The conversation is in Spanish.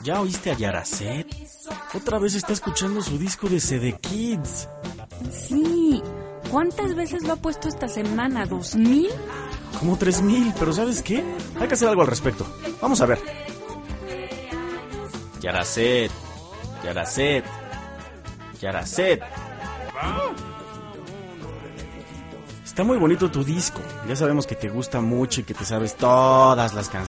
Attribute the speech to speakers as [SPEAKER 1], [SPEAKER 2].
[SPEAKER 1] ¿Ya oíste a Yaracet? Otra vez está escuchando su disco de CD Kids.
[SPEAKER 2] Sí. ¿Cuántas veces lo ha puesto esta semana? ¿2000?
[SPEAKER 1] Como 3000, pero ¿sabes qué? Hay que hacer algo al respecto. Vamos a ver. Yaracet, Yaracet, Yaracet. Está muy bonito tu disco. Ya sabemos que te gusta mucho y que te sabes todas las canciones.